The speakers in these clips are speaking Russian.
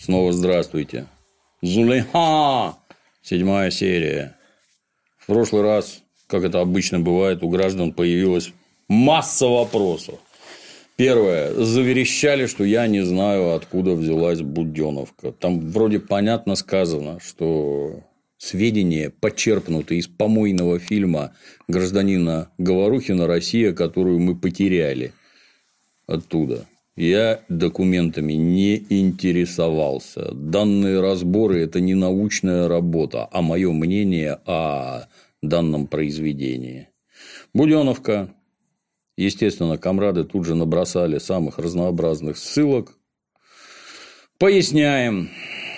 Снова здравствуйте. Зулейха! 7-я серия. В прошлый раз, как это обычно бывает, у граждан появилась масса вопросов. Первое. Заверещали, что я не знаю, откуда взялась Будённовка. Там вроде понятно сказано, что сведения почерпнуты из помойного фильма гражданина Говорухина «Россия», которую мы потеряли оттуда. Я документами не интересовался. Данные разборы – это не научная работа, а мое мнение о данном произведении. Будённовка. Естественно, комрады тут же набросали самых разнообразных ссылок. Поясняем.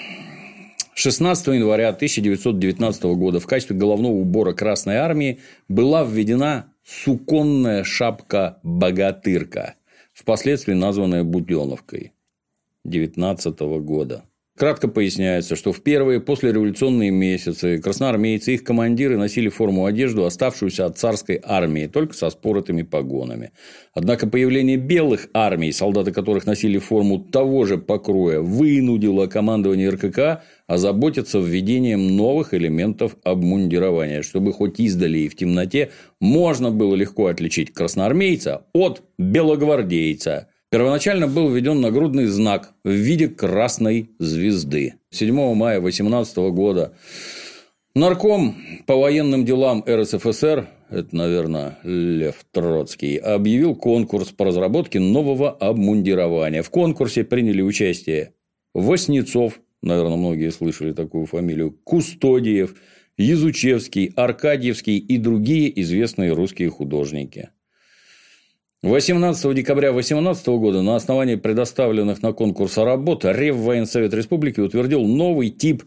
16 января 1919 года в качестве головного убора Красной Армии была введена суконная шапка-богатырка, впоследствии названная Будённовкой 1919 года. Кратко поясняется, что в первые послереволюционные месяцы красноармейцы и их командиры носили форму одежду, оставшуюся от царской армии, только со споротыми погонами. Однако появление белых армий, солдаты которых носили форму того же покроя, вынудило командование РККА озаботиться введением новых элементов обмундирования, чтобы хоть издали и в темноте можно было легко отличить красноармейца от белогвардейца. Первоначально был введен нагрудный знак в виде красной звезды. 7 мая 18 года нарком по военным делам РСФСР, это, наверное, Лев Троцкий, объявил конкурс по разработке нового обмундирования. В конкурсе приняли участие Васнецов, наверное, многие слышали такую фамилию, Кустодиев, Язучевский, Аркадьевский и другие известные русские художники. 18 декабря 2018 года на основании предоставленных на конкурс работ Реввоенсовет Республики утвердил новый тип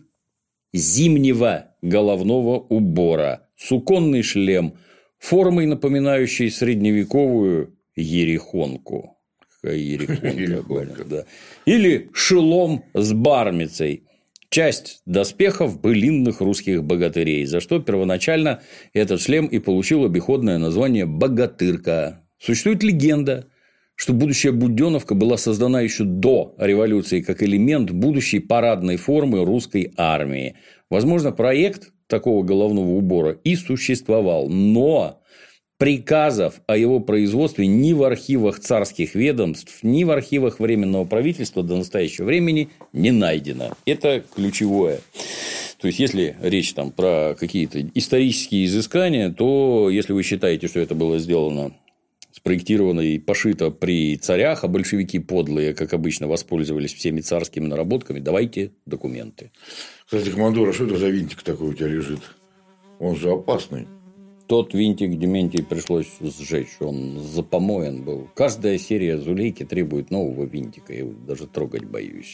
зимнего головного убора – суконный шлем, формой напоминающей средневековую ерехонку. Какая ерехонка, да. Или шелом с бармицей. Часть доспехов былинных русских богатырей, за что первоначально этот шлем и получил обиходное название «богатырка». Существует легенда, что будущая Будённовка была создана еще до революции как элемент будущей парадной формы русской армии. Возможно, проект такого головного убора и существовал, но приказов о его производстве ни в архивах царских ведомств, ни в архивах Временного правительства до настоящего времени не найдено. Это ключевое. То есть, если речь там про какие-то исторические изыскания, то если вы считаете, что это было сделано, спроектировано и пошито при царях, а большевики подлые, как обычно, воспользовались всеми царскими наработками, давайте документы. Кстати, командор, а что это за винтик такой у тебя лежит? Он же опасный. Тот винтик Дементий пришлось сжечь, он запомоен был. Каждая серия Зулейки требует нового винтика, я его даже трогать боюсь.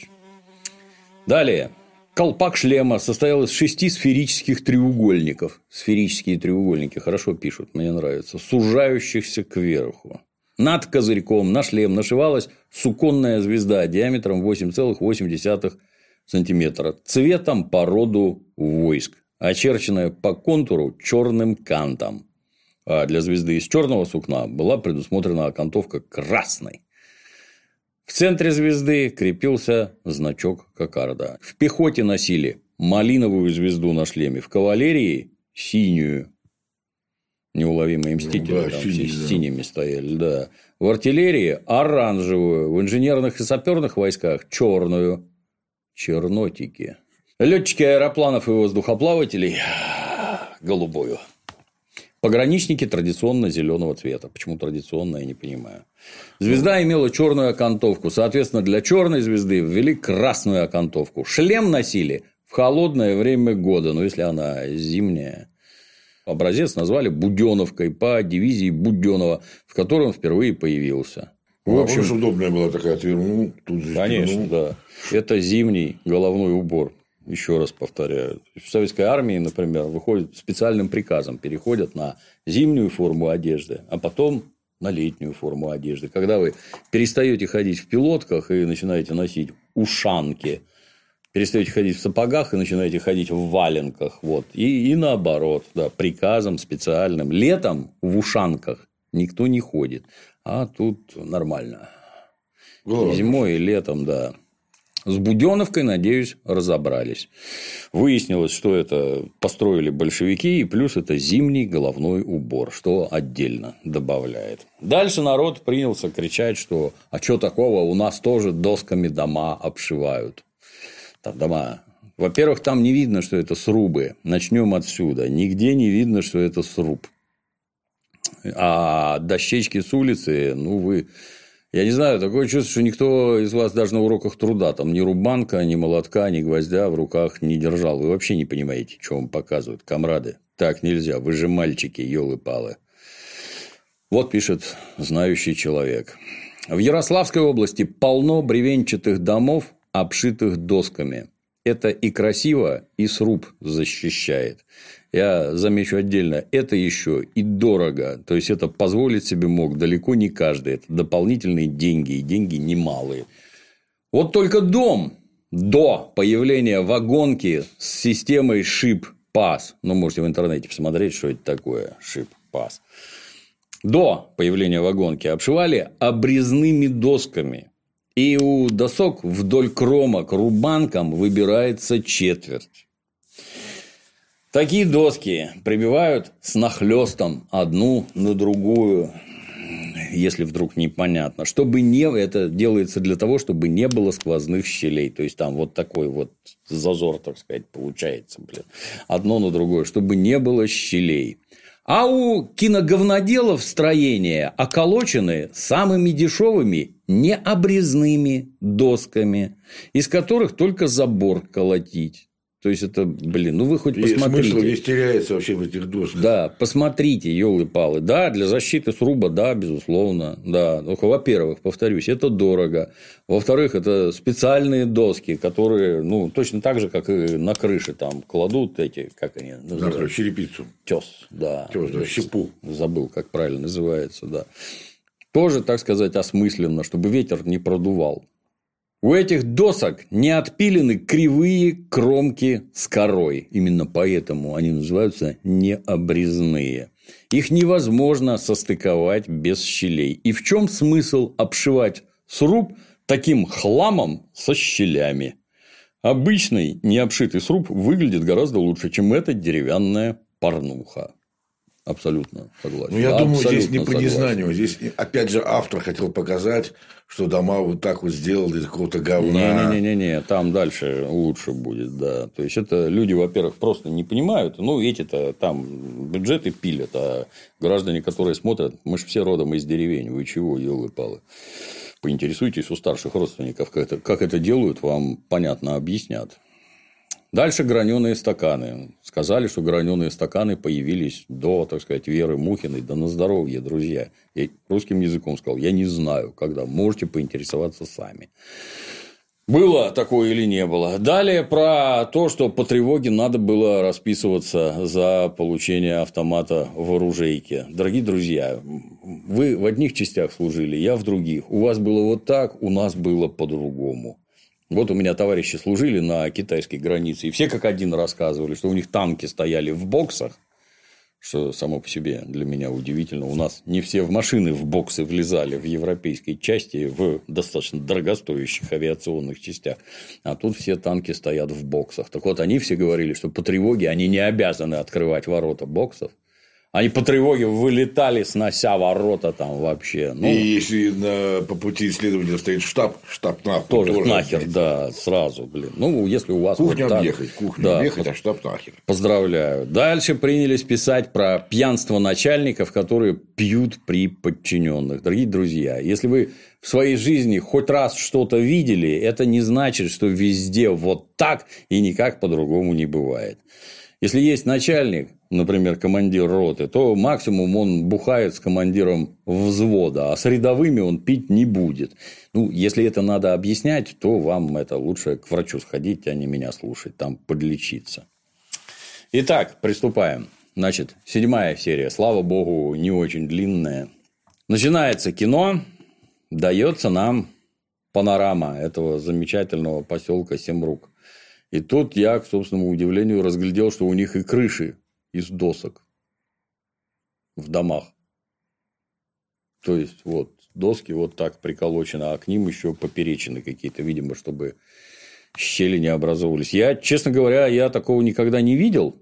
Далее. Колпак шлема состоял из 6 сферических треугольников. Сферические треугольники хорошо пишут, мне нравится. Сужающихся кверху. Над козырьком на шлем нашивалась суконная звезда диаметром 8,8 сантиметра. Цветом по роду войск. Очерченная по контуру черным кантом. А для звезды из черного сукна была предусмотрена окантовка красной. В центре звезды крепился значок кокарда. В пехоте носили малиновую звезду на шлеме, в кавалерии – синюю. Неуловимые мстители, да, там все с синими стояли. Да. В артиллерии – оранжевую, в инженерных и саперных войсках – черную. Чернотики. Летчики аэропланов и воздухоплавателей – голубую. Пограничники традиционно зеленого цвета. Почему традиционно, я не понимаю. Звезда имела черную окантовку. Соответственно, для черной звезды ввели красную окантовку. Шлем носили в холодное время года. Но если она зимняя. Образец назвали Будённовкой по дивизии Будённого, в которой он впервые появился. В общем, удобная была такая, отвернул, тут же. Конечно, да. Это зимний головной убор. Еще раз повторяю. В советской армии, например, выходят специальным приказом, переходят на зимнюю форму одежды, а потом на летнюю форму одежды. Когда вы перестаете ходить в пилотках и начинаете носить ушанки, перестаете ходить в сапогах и начинаете ходить в валенках. Вот. И наоборот, да, приказом специальным. Летом в ушанках никто не ходит. А тут нормально. Зимой и летом, да. С Буденновкой, надеюсь, разобрались. Выяснилось, что это построили большевики, и плюс это зимний головной убор, что отдельно добавляет. Дальше народ принялся кричать, что а что такого, у нас тоже досками дома обшивают. Там дома. Во-первых, там не видно, что это срубы. Начнем отсюда. Нигде не видно, что это сруб. А дощечки с улицы, ну, вы... Я не знаю, такое чувство, что никто из вас даже на уроках труда там ни рубанка, ни молотка, ни гвоздя в руках не держал. Вы вообще не понимаете, что вам показывают, комрады. Так нельзя, вы же мальчики, ёлы-палы. Вот пишет знающий человек. В Ярославской области полно бревенчатых домов, обшитых досками. Это и красиво, и сруб защищает. Я замечу отдельно, это еще и дорого. То есть, это позволить себе мог далеко не каждый. Это дополнительные деньги, и деньги немалые. Вот только дом до появления вагонки с системой шип-пас. Ну, можете в интернете посмотреть, что это такое шип-пас. До появления вагонки обшивали обрезными досками. И у досок вдоль кромок рубанком выбирается четверть. Такие доски прибивают с нахлёстом одну на другую, если вдруг непонятно. Чтобы не... Это делается для того, чтобы не было сквозных щелей. То есть, там вот такой вот зазор, так сказать, получается. Одно на другое, чтобы не было щелей. А у киноговноделов строения околочены самыми дешевыми необрезными досками, из которых только забор колотить. То есть, это, ну вы хоть посмотрите. Смысл весь теряется вообще в этих досках. Да, посмотрите, ёлы-палы. Да, для защиты сруба, да, безусловно. Да. Ну, во-первых, повторюсь, это дорого. Во-вторых, это специальные доски, которые, ну, точно так же, как и на крыше там кладут эти, как они называются? Да, черепицу. Тёс, да. Тёс, да, щепу. Забыл, как правильно называется, да. Тоже, так сказать, осмысленно, чтобы ветер не продувал. У этих досок не отпилены кривые кромки с корой. Именно поэтому они называются необрезные. Их невозможно состыковать без щелей. И в чем смысл обшивать сруб таким хламом со щелями? Обычный необшитый сруб выглядит гораздо лучше, чем эта деревянная порнуха. Абсолютно согласен. Ну, я думаю, здесь не по согласен. незнанию. Здесь, опять же, автор хотел показать, что дома вот так вот сделали из какого-то говна. Не-не-не, там дальше лучше будет, да. То есть, это люди, во-первых, просто не понимают. Ну, эти-то там бюджеты пилят, а граждане, которые смотрят, мы же все родом из деревень. Вы чего, ёлы-палы? Поинтересуйтесь у старших родственников, как это делают, вам понятно объяснят. Дальше граненые стаканы. Сказали, что граненые стаканы появились до, так сказать, Веры Мухиной. Да на здоровье, друзья. Я русским языком сказал, я не знаю, когда. Можете поинтересоваться сами. Было такое или не было. Далее про то, что по тревоге надо было расписываться за получение автомата в оружейке. Дорогие друзья, вы в одних частях служили, я в других. У вас было вот так, у нас было по-другому. Вот у меня товарищи служили на китайской границе, и все как один рассказывали, что у них танки стояли в боксах, что само по себе для меня удивительно. У нас не все в машины в боксы влезали в европейской части, в достаточно дорогостоящих авиационных частях, а тут все танки стоят в боксах. Так вот, они все говорили, что по тревоге они не обязаны открывать ворота боксов. Они по тревоге вылетали, снося ворота там вообще. Ну, и если по пути исследования стоит штаб нахуй. Тоже нахер, да, сразу, Ну, если у вас... Кухню вот так, объехать, да, а штаб нахер. Поздравляю. Дальше принялись писать про пьянство начальников, которые пьют при подчиненных. Дорогие друзья, если вы в своей жизни хоть раз что-то видели, это не значит, что везде вот так и никак по-другому не бывает. Если есть начальник, например, командир роты, то максимум он бухает с командиром взвода, а с рядовыми он пить не будет. Ну, если это надо объяснять, то вам это лучше к врачу сходить, а не меня слушать, там подлечиться. Итак, приступаем. Значит, 7-я серия, слава богу, не очень длинная. Начинается кино, дается нам панорама этого замечательного поселка Семрук. И тут я, к собственному удивлению, разглядел, что у них и крыши из досок в домах. То есть, вот доски вот так приколочены, а к ним еще поперечины какие-то, видимо, чтобы щели не образовывались. Я, честно говоря, я такого никогда не видел.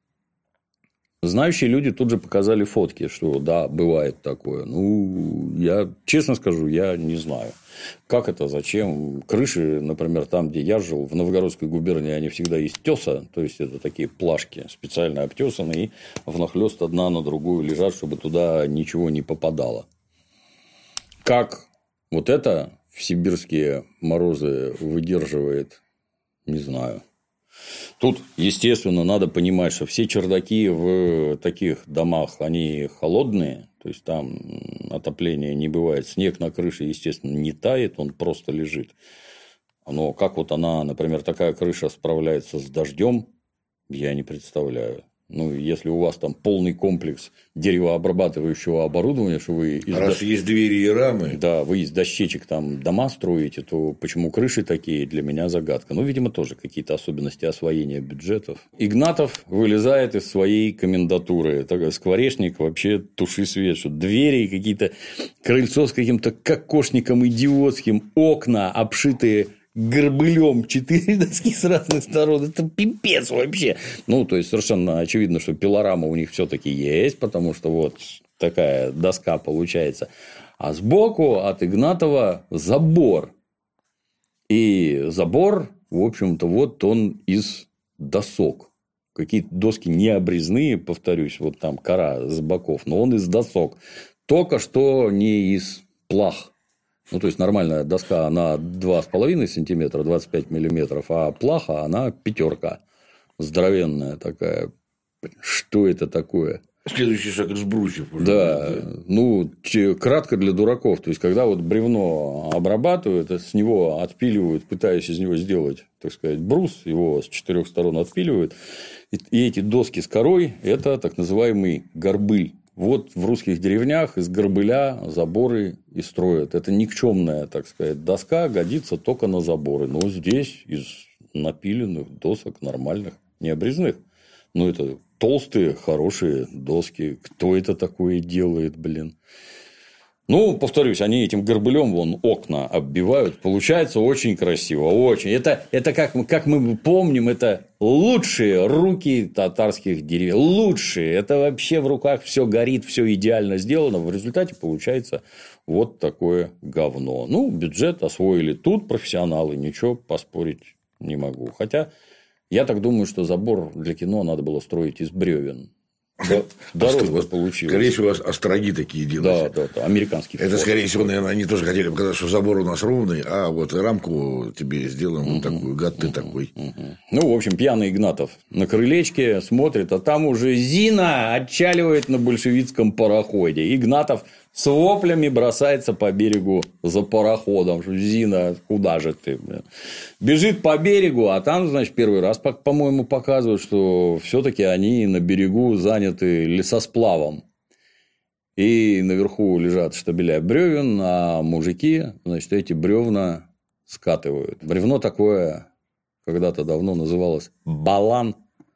Знающие люди тут же показали фотки, что да, бывает такое. Ну, я честно скажу, я не знаю, как это, зачем. Крыши, например, там, где я жил, в Новгородской губернии, они всегда из теса, то есть это такие плашки специально обтесанные, и внахлёст одна на другую лежат, чтобы туда ничего не попадало. Как вот это в сибирские морозы выдерживает, не знаю. Тут, естественно, надо понимать, что все чердаки в таких домах, они холодные, то есть там отопления не бывает. Снег на крыше, естественно, не тает, он просто лежит. Но как вот она, например, такая крыша справляется с дождем, я не представляю. Ну, если у вас там полный комплекс деревообрабатывающего оборудования, что вы... Раз есть двери и рамы. Да, вы из дощечек там дома строите, то почему крыши такие, для меня загадка. Ну, видимо, тоже какие-то особенности освоения бюджетов. Игнатов вылезает из своей комендатуры. Такой скворечник, вообще туши свет, что двери какие-то, крыльцо с каким-то кокошником идиотским, окна обшитые горбылем, 4 доски с разных сторон. Это пипец вообще. Ну, то есть, совершенно очевидно, что пилорама у них все-таки есть, потому что вот такая доска получается. А сбоку от Игнатова забор. И забор, в общем-то, вот он из досок. Какие-то доски не обрезные, повторюсь, вот там кора с боков, но он из досок. Только что не из плах. Ну, то есть, нормальная доска, она 2,5 сантиметра, 25 миллиметров, а плаха, она 5. Здоровенная такая. Что это такое? Следующий шаг из брусьев. Да, ну, кратко для дураков. То есть, когда вот бревно обрабатывают, с него отпиливают, пытаясь из него сделать, так сказать, брус, его с 4 сторон отпиливают. И эти доски с корой – это так называемый горбыль. Вот в русских деревнях из горбыля заборы и строят. Это никчемная, так сказать, доска, годится только на заборы. Но здесь из напиленных досок нормальных, не обрезных. Но это толстые, хорошие доски. Кто это такое делает, блин? Ну, повторюсь, они этим горбылем вон окна оббивают. Получается очень красиво. Очень. Это как мы помним, это лучшие руки татарских деревень. Лучшие. Это вообще в руках все горит, все идеально сделано. В результате получается вот такое говно. Ну, бюджет освоили тут профессионалы. Ничего поспорить не могу. Хотя я так думаю, что забор для кино надо было строить из бревен. Дорого получилось. Скорее всего, остроги такие делают. Да, американский. Это, скорее всего, наверное, они тоже хотели показать, что забор у нас ровный, а вот рамку тебе сделаем вот такую, гад ты такой. Ну, в общем, пьяный Игнатов на крылечке смотрит, а там уже Зина отчаливает на большевистском пароходе. Игнатов с воплями бросается по берегу за пароходом. Зина, куда же ты? Блин? Бежит по берегу, а там, значит, первый раз, по-моему, показывают, что все-таки они на берегу заняты лесосплавом. И наверху лежат штабеля бревен, а мужики, значит, эти бревна скатывают. Бревно такое когда-то давно называлось балан.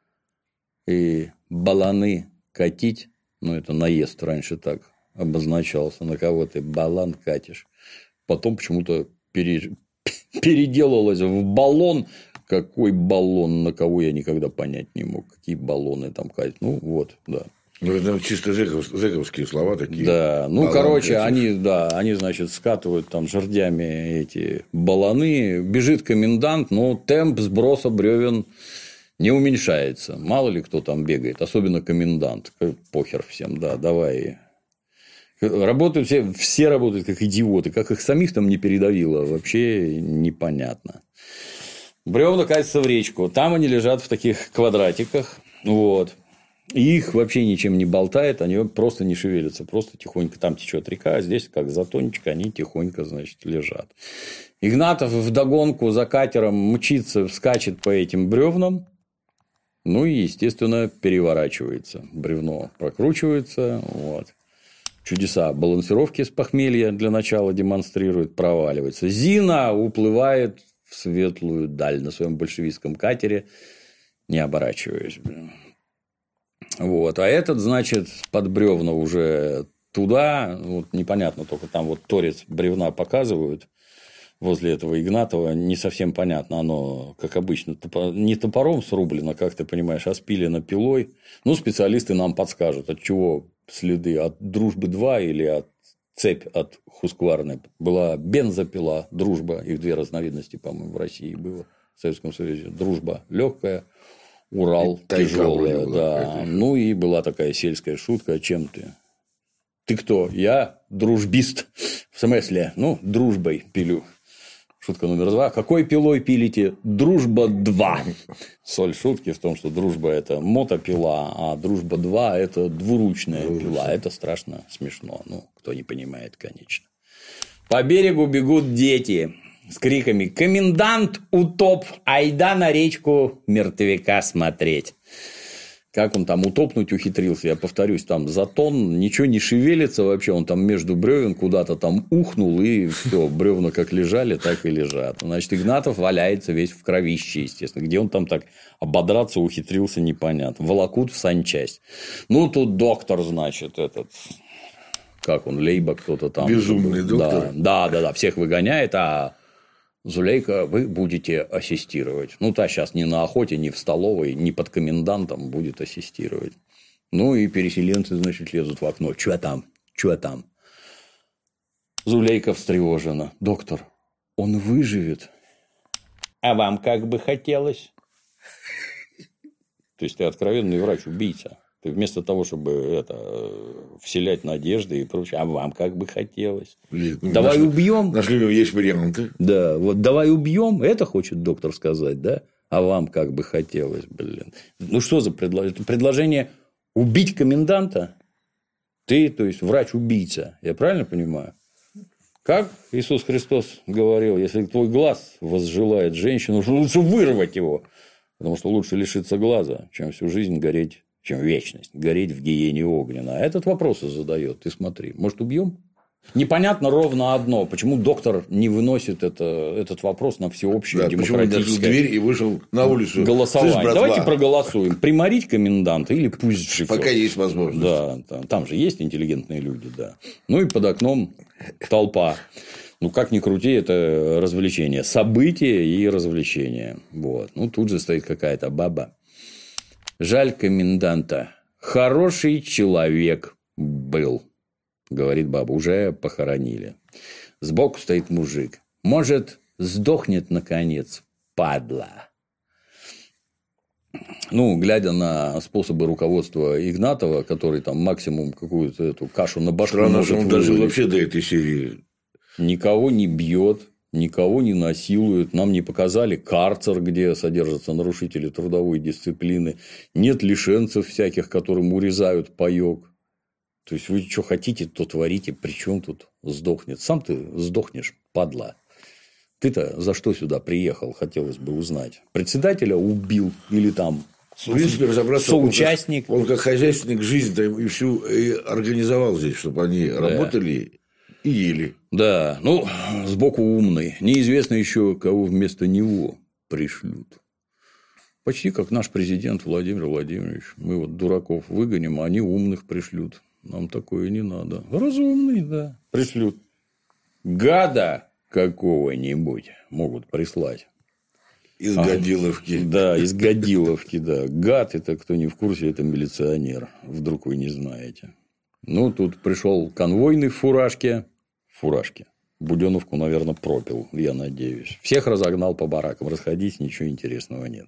И баланы катить, ну, это наезд раньше так обозначался, на кого ты балан катишь. Потом почему-то переделалось в баллон. Какой баллон, на кого я никогда понять не мог. Какие баллоны там катят. Ну, вот, да. Ну, это чисто зэковские слова такие. Да, ну, короче, они, значит, скатывают там жердями эти баллоны. Бежит комендант, но темп сброса бревен не уменьшается. Мало ли кто там бегает, особенно комендант. Похер всем, да, давай. Работают все работают как идиоты, как их самих там не передавило, вообще непонятно. Бревна катятся в речку, там они лежат в таких квадратиках, вот. И их вообще ничем не болтает, они просто не шевелятся, просто тихонько там течет река, а здесь как затончик они тихонько, значит, лежат. Игнатов вдогонку за катером мчится, скачет по этим бревнам, ну и, естественно, переворачивается. Бревно прокручивается, вот. Чудеса балансировки с похмелья для начала демонстрирует, проваливается. Зина уплывает в светлую даль на своем большевистском катере, не оборачиваясь. Вот. А этот, значит, под бревна уже туда, вот непонятно, только там вот торец бревна показывают возле этого Игнатова, не совсем понятно, оно, как обычно, не топором срублено, как ты понимаешь, а спилено пилой. Ну, специалисты нам подскажут, от чего следы, от Дружбы-2 или от цепь от Хускварны. Была бензопила, Дружба, их две разновидности, по-моему, в России было, в Советском Союзе. Дружба легкая, Урал тяжелая, да. Ну, и была такая сельская шутка, чем ты? Ты кто? Я дружбист. В смысле? Ну, дружбой пилю. Шутка номер 2. Какой пилой пилите? Дружба-2. Соль шутки в том, что дружба – это мотопила, а дружба-2 – это двуручная пила. Это страшно смешно. Ну, кто не понимает, конечно. По берегу бегут дети с криками: «Комендант утоп! Айда на речку мертвяка смотреть!» Как он там утопнуть ухитрился, я повторюсь, там затон, ничего не шевелится вообще, он там между бревен куда-то там ухнул, и все, бревна как лежали, так и лежат. Значит, Игнатов валяется весь в кровище, естественно. Где он там так ободраться ухитрился, непонятно. Волокут в санчасть. Ну, тут доктор, значит, этот... Как он, Лейба кто-то там. Безумный доктор. Да, всех выгоняет, а... Зулейка, вы будете ассистировать. Ну, та сейчас ни на охоте, ни в столовой, ни под комендантом будет ассистировать. Ну, и переселенцы, значит, лезут в окно. Чё там? Чё там? Зулейка встревожена. Доктор, он выживет. А вам как бы хотелось? То есть, ты откровенный врач-убийца. Ты вместо того, чтобы вселять надежды и прочее, а вам как бы хотелось? Давай убьем. Нашли есть варианты. Да, вот давай убьем. Это хочет доктор сказать, да? А вам как бы хотелось, блин. Ну, что за предложение? Предложение убить коменданта? Ты, то есть, врач-убийца. Я правильно понимаю? Как Иисус Христос говорил, если твой глаз возжелает женщину, лучше вырвать его. Потому что лучше лишиться глаза, чем всю жизнь гореть, чем вечность, гореть в гиене огненной. А этот вопрос и задает. Ты смотри, может, убьем? Непонятно ровно одно. Почему доктор не выносит этот вопрос на всеобщее демократическое... Почему он дверь и вышел на улицу? Голосование. Давайте проголосуем. Приморить коменданта или пусть живет. Пока есть возможность. Да, там же есть интеллигентные люди, да. Ну, и под окном толпа. Ну, как ни крути, это развлечение. Событие и развлечение. Вот. Ну, тут же стоит какая-то баба. Жаль коменданта. Хороший человек был. Говорит баба. Уже похоронили. Сбоку стоит мужик. Может, сдохнет наконец, падла. Ну, глядя на способы руководства Игнатова, который там максимум какую-то эту кашу на башку Странно, может что он выложить. даже вообще до этой серии... Никого не бьет, никого не насилует. Нам не показали карцер, где содержатся нарушители трудовой дисциплины. Нет лишенцев всяких, которым урезают паёк. То есть, вы что хотите, то творите. Причем тут сдохнет? Сам ты сдохнешь, падла. Ты-то за что сюда приехал, хотелось бы узнать. Председателя убил или там... В принципе, разобраться, соучастник. Он как хозяйственник жизни и всю и организовал здесь, чтобы они работали и ели. Да, ну, сбоку умный. Неизвестно еще, кого вместо него пришлют. Почти как наш президент Владимир Владимирович. Мы вот дураков выгоним, а они умных пришлют. Нам такое не надо. Разумный, да. Пришлют. Гада какого-нибудь могут прислать. Из Годиловки. Да, из Годиловки, да. Гад, это кто не в курсе, это милиционер. Вдруг вы не знаете. Ну, тут пришел конвойный в фуражке. Буденовку, наверное, пропил, я надеюсь. Всех разогнал по баракам. Расходись, ничего интересного нет.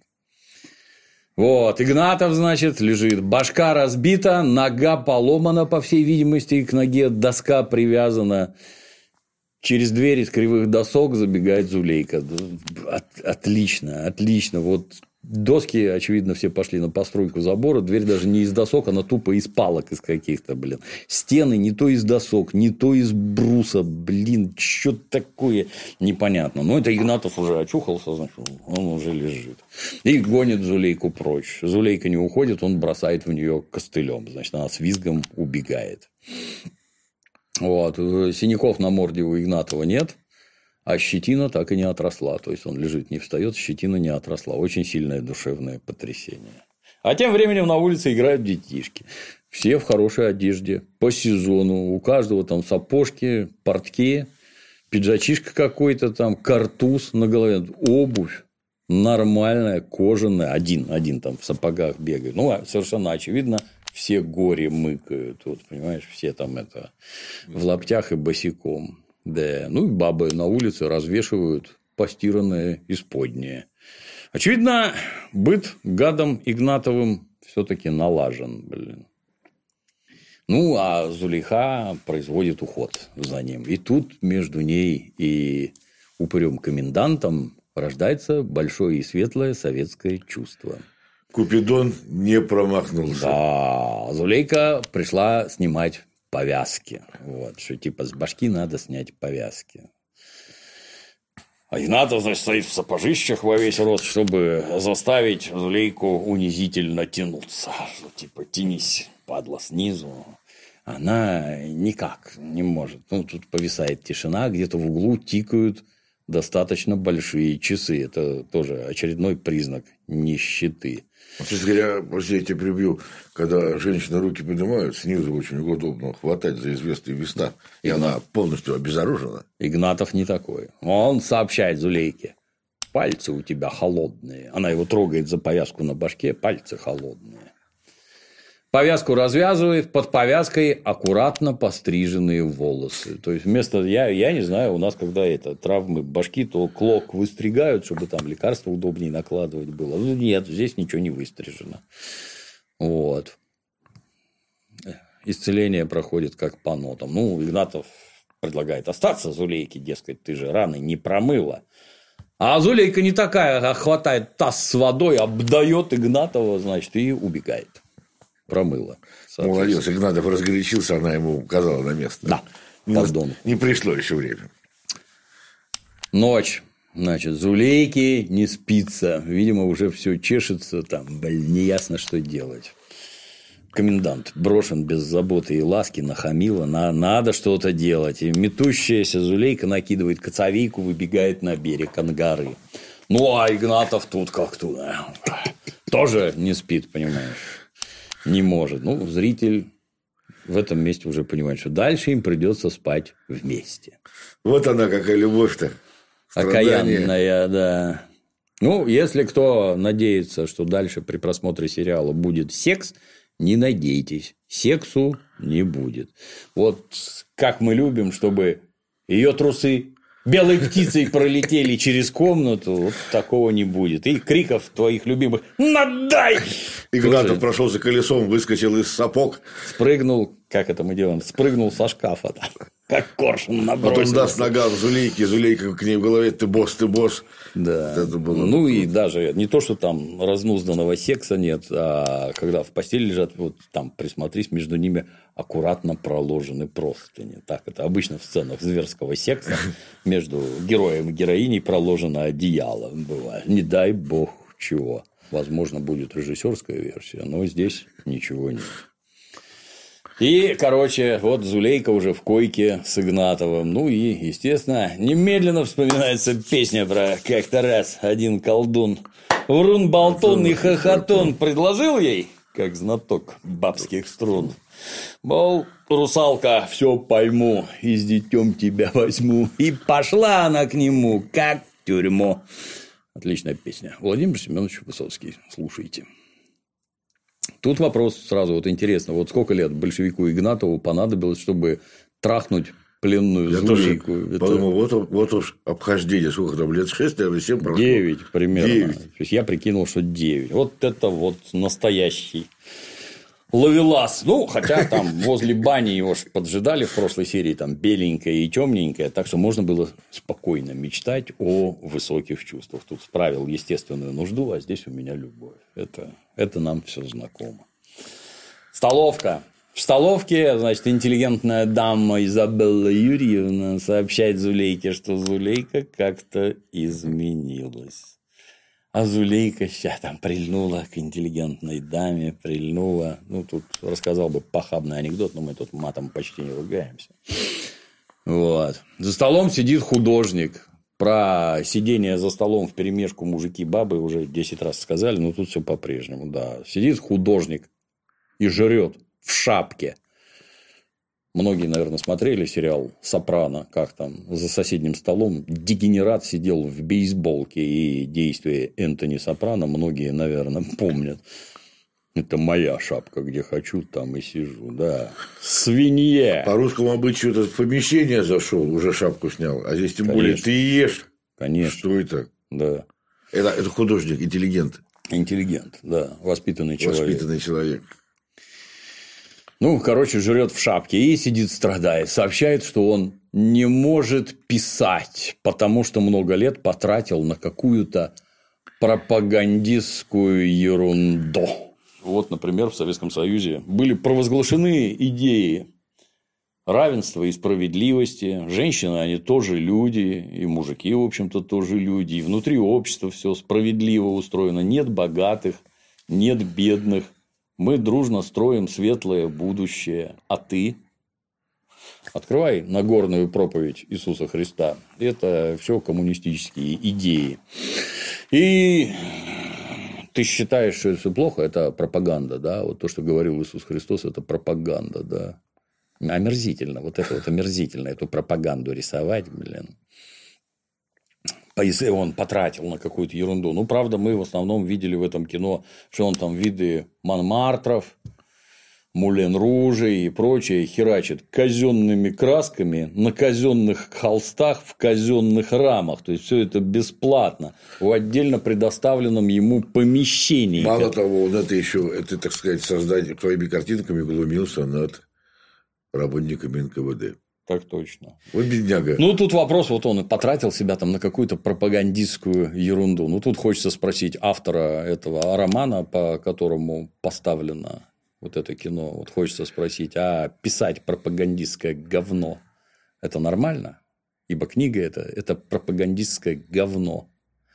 Вот, Игнатов, значит, лежит. Башка разбита, нога поломана, по всей видимости, и к ноге доска привязана. Через дверь из кривых досок забегает Зулейка. Отлично, отлично. Вот доски, очевидно, все пошли на постройку забора. Дверь даже не из досок, она тупо из палок из каких-то, блин. Стены не то из досок, не то из бруса. Блин, что такое непонятно. Но это Игнатов уже очухался, значит, он уже лежит. И гонит Зулейку прочь. Зулейка не уходит, он бросает в нее костылем. Значит, она с визгом убегает. Вот. Синяков на морде у Игнатова нет. А щетина так и не отросла. То есть, он лежит, не встает, щетина не отросла. Очень сильное душевное потрясение. А тем временем на улице играют детишки. Все в хорошей одежде, по сезону. У каждого там сапожки, портки, пиджачишка какой-то там, картуз на голове, обувь нормальная, кожаная. Один там в сапогах бегает. Ну, совершенно очевидно, все горе мыкают. Вот, понимаешь, все там это в лаптях и босиком. Да. Ну, и бабы на улице развешивают постиранное исподнее. Очевидно, быт гадом Игнатовым все-таки налажен, блин. Ну, а Зулейха производит уход за ним. И тут между ней и упырем-комендантом рождается большое и светлое советское чувство. Купидон не промахнулся. Да, Зулейка пришла снимать повязки. Вот, что типа с башки надо снять повязки. А Игнатов, значит, стоит в сапожищах во весь рост, чтобы заставить Зулейку унизительно тянуться. Что, типа, тянись, падла, снизу. Она никак не может. Ну, тут повисает тишина, где-то в углу тикают достаточно большие часы. Это тоже очередной признак нищеты. Честно говоря, после я тебя прибью, когда женщины руки поднимают, снизу очень удобно хватать за известные места, и она полностью обезоружена. Игнатов не такой. Он сообщает Зулейке: пальцы у тебя холодные. Она его трогает за повязку на башке, пальцы холодные. Повязку развязывает, под повязкой аккуратно постриженные волосы. То есть, вместо, я не знаю, у нас, когда это травмы башки, то клок выстригают, чтобы там лекарства удобнее накладывать было. Ну, нет, здесь ничего не выстрижено. Вот. Исцеление проходит как по нотам. Ну, Игнатов предлагает остаться Зулейке, дескать, ты же раны не промыла. А Зулейка не такая, хватает таз с водой, обдает Игнатова, значит, и убегает. Промыла. Молодец, Игнатов разгорячился, она ему указала на место. Да, пардон. Не пришло еще время. Ночь. Значит, Зулейке не спится. Видимо, уже все чешется, там, блин, неясно, что делать. Комендант брошен без заботы и ласки, нахамила, надо что-то делать. И метущаяся Зулейка накидывает коцовейку, выбегает на берег Ангары. Ну, а Игнатов тут как тут. Тоже не спит, понимаешь. Не может. Ну, зритель в этом месте уже понимает, что дальше им придется спать вместе. Вот она какая любовь-то. Окаянная, да. Ну, если кто надеется, что дальше при просмотре сериала будет секс, не надейтесь. Сексу не будет. Вот как мы любим, чтобы ее трусы белой птицей пролетели через комнату, вот такого не будет. И криков твоих любимых «Надай!» Игнатов прошелся колесом, выскочил из сапог. Спрыгнул, как это мы делаем, спрыгнул со шкафа, как коршун набросился. Потом даст нога в Зулейке, Зулейка к ней в голове: ты босс. Да. Это было... Ну, и даже не то, что там разнузданного секса нет, а когда в постели лежат, вот там присмотрись, между ними аккуратно проложены простыни. Так это обычно в сценах зверского секса между героем и героиней проложено одеяло. Бывает. Не дай бог чего. Возможно, будет режиссерская версия, но здесь ничего нет. И, короче, вот Зулейка уже в койке с Игнатовым. Ну, и, естественно, немедленно вспоминается песня про как-то раз один колдун врун-болтун и хохотун предложил ей, как знаток бабских струн, мол, русалка, все пойму, и с детем тебя возьму. И пошла она к нему, как в тюрьму. Отличная песня. Владимир Семенович Высоцкий. Слушайте. Тут вопрос сразу вот интересно. Вот сколько лет большевику Игнатову понадобилось, чтобы трахнуть пленную Зулейку? Я тоже подумал, вот уж обхождение. Сколько там лет? 6, наверное, 7 прошло? 9 примерно. 9. То есть, я прикинул, что 9. Вот это вот настоящий ловелас. Ну, хотя там возле бани его поджидали в прошлой серии, там беленькая и темненькая, так что можно было спокойно мечтать о высоких чувствах. Тут справил естественную нужду, а здесь у меня любовь. Это нам все знакомо. Столовка. В столовке, значит, интеллигентная дама Изабелла Юрьевна сообщает Зулейке, что Зулейка как-то изменилась. А Зулейка сейчас там прильнула к интеллигентной даме, прильнула. Ну, тут рассказал бы похабный анекдот, но мы тут матом почти не ругаемся. Вот. За столом сидит художник. Про сидение за столом вперемешку мужики-бабы уже 10 раз сказали, но тут все по-прежнему. Да. Сидит художник и жрет в шапке. Многие, наверное, смотрели сериал «Сопрано», как там за соседним столом дегенерат сидел в бейсболке, и действия Энтони Сопрано многие, наверное, помнят. Это моя шапка, где хочу, там и сижу, да. Свинья. По русскому обычаю это в помещение зашел, уже шапку снял, а здесь тем более ты ешь. Конечно. Что это? Да. Это художник, интеллигент. Интеллигент, да, воспитанный человек. Воспитанный человек. Ну, короче, жрет в шапке и сидит, страдает. Сообщает, что он не может писать, потому что много лет потратил на какую-то пропагандистскую ерунду. Вот, например, в Советском Союзе были провозглашены идеи равенства и справедливости. Женщины, они тоже люди, и мужики, в общем-то, тоже люди. И внутри общества все справедливо устроено. Нет богатых, нет бедных. Мы дружно строим светлое будущее. А ты? Открывай Нагорную проповедь Иисуса Христа. Это все коммунистические идеи. И ты считаешь, что это все плохо? Это пропаганда, да? Вот то, что говорил Иисус Христос, это пропаганда, да? Омерзительно. Вот это вот омерзительно. Эту пропаганду рисовать, блин. Если он потратил на какую-то ерунду. Ну, правда, мы в основном видели в этом кино, что он там виды Монмартров, Мулен Ружей и прочее херачит казенными красками на казенных холстах в казенных рамах. То есть все это бесплатно в отдельно предоставленном ему помещении. Мало того, он это еще, это, так сказать, создание твоими картинками глумился над работниками НКВД. Так точно. Вот бедняга. Ну, тут вопрос, вот он потратил себя там на какую-то пропагандистскую ерунду. Ну, тут хочется спросить автора этого романа, по которому поставлено вот это кино. Вот хочется спросить, а писать пропагандистское говно – это нормально? Ибо книга это пропагандистское говно.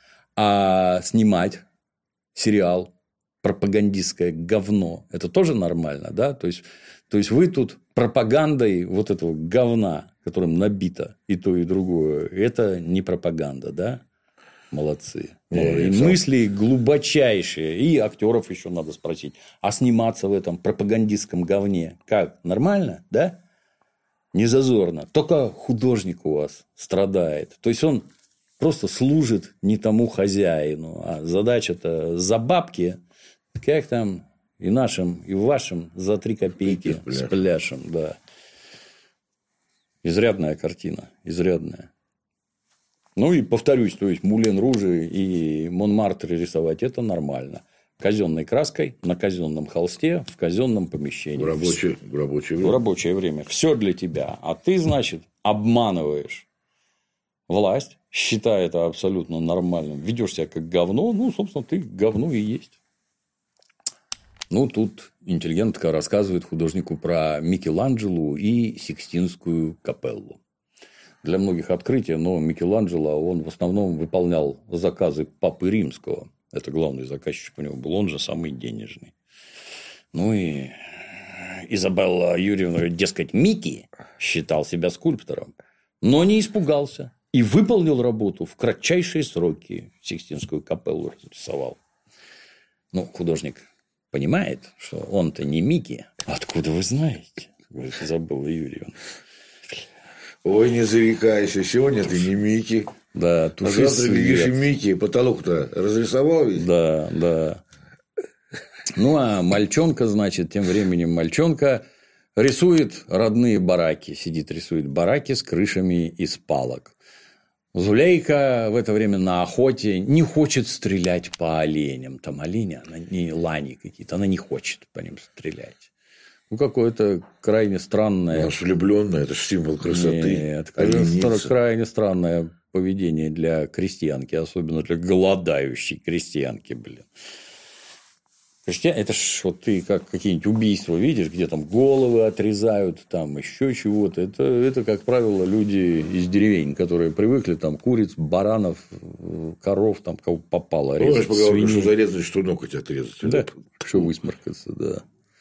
А снимать сериал пропагандистское говно – это тоже нормально, да? То есть вы тут пропагандой вот этого говна, которым набито и то, и другое, это не пропаганда, да? Молодцы. И мысли глубочайшие. И актеров еще надо спросить. А сниматься в этом пропагандистском говне как? Нормально, да? Не зазорно. Только художник у вас страдает. То есть он просто служит не тому хозяину. А задача-то за бабки, как там и нашим, и вашим за 3 копейки с пляшем. Да. Изрядная картина. Изрядная. Ну, и повторюсь, то есть Мулен Ружи и Монмартр рисовать – это нормально. Казенной краской, на казенном холсте, в казенном помещении. В рабочее время. В рабочее время. Все для тебя. А ты, значит, обманываешь власть, считая это абсолютно нормальным. Ведешь себя как говно. Ну, собственно, ты говно и есть. Ну, тут интеллигентка рассказывает художнику про Микеланджело и Сикстинскую капеллу. Для многих открытие, но Микеланджело, он в основном выполнял заказы Папы Римского. Это главный заказчик у него был, он же самый денежный. Ну, и Изабелла Юрьевна, дескать, Микки считал себя скульптором, но не испугался и выполнил работу в кратчайшие сроки. Сикстинскую капеллу рисовал. Ну, художник понимает, что он-то не Микки. Откуда вы знаете? Говорит Изабелла Юрьевна. Ой, не зарекайся, сегодня ты не Микки. Да, а завтра видишь и Микки, потолок-то разрисовал ведь? Да, да. Ну, а мальчонка, значит, тем временем мальчонка рисует родные бараки. Сидит, рисует бараки с крышами из палок. Зулейка в это время на охоте не хочет стрелять по оленям. Там олени, она не лани какие-то, она не хочет по ним стрелять. Ну, какое-то крайне странное... Она же влюбленная, это же символ красоты. Нет, крайне странное поведение для крестьянки, особенно для голодающей крестьянки, блин. Это ж вот ты как какие-нибудь убийства видишь, где там головы отрезают, там еще чего-то. Это, как правило, люди из деревень, которые привыкли там куриц, баранов, коров, там кого попало резать. Ну, я же что зарезать, что ноготь отрезать. Да, что высморкаться, да.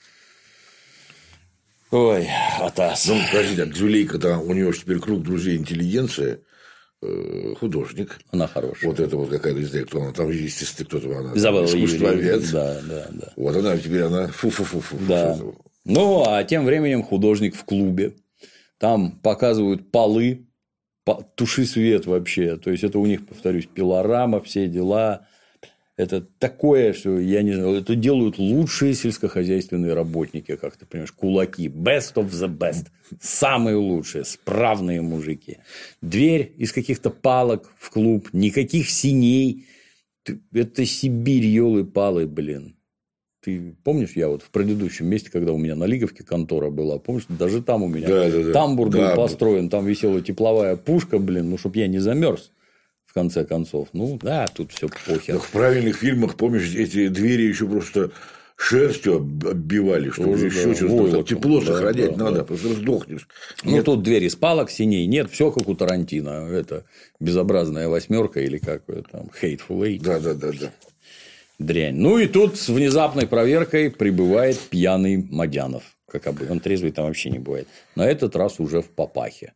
Ой, Атас. Ну, подождите, Дзюлейка-то, у него теперь круг друзей интеллигенция, художник. Она хорошая. Вот это вот какая-то, не знаю, кто она, там, естественно, кто-то она. Изабелла искусствовед. Да. Вот она теперь, она фу-фу-фу-фу. Да. Ну, а тем временем художник в клубе. Там показывают полы, туши свет вообще. То есть, это у них, повторюсь, пилорама, все дела. Это такое, что, я не знаю, это делают лучшие сельскохозяйственные работники, как ты понимаешь, кулаки. Best of the best. Самые лучшие, справные мужики. Дверь из каких-то палок в клуб, никаких синей. Это Сибирь, елы-палы, блин. Ты помнишь, я вот в предыдущем месте, когда у меня на Лиговке контора была, помнишь, даже там у меня тамбур был построен, там висела тепловая пушка, блин, ну, чтоб я не замерз. В конце концов, ну да, тут все похер. Так в правильных фильмах, помнишь, эти двери еще просто шерстью оббивали, чтобы еще что-то тепло сохранять надо, потому что сдохнешь. Ну, тут дверь из палок, синей нет, все как у Тарантино. Это безобразная восьмерка или как там Hateful Eight. Да. Дрянь. Ну и тут с внезапной проверкой прибывает пьяный Мадянов. Как обычно, он трезвый там вообще не бывает. На этот раз уже в папахе.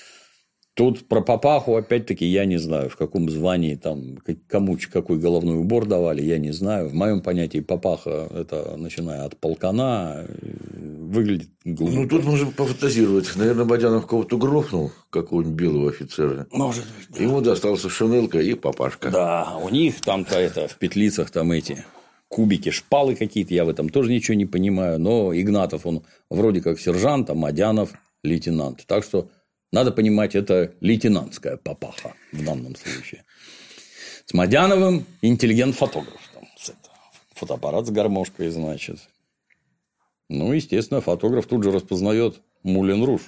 Тут про папаху, опять-таки, я не знаю, в каком звании там, кому какой головной убор давали, я не знаю. В моем понятии папаха, это начиная от полкана, выглядит глупо. Ну, тут можно пофантазировать. Наверное, Бадянов кого-то грохнул, какого-нибудь белого офицера. Может быть. Да. Ему достался шинелка и папашка. Да, у них там-то это, в петлицах там эти кубики, шпалы какие-то, я в этом тоже ничего не понимаю. Но Игнатов, он вроде как сержант, а Мадянов лейтенант. Так что надо понимать, это лейтенантская папаха в данном случае. С Мадяновым интеллигент-фотограф. Фотоаппарат с гармошкой, значит. Ну, естественно, фотограф тут же распознает Мулен Руж.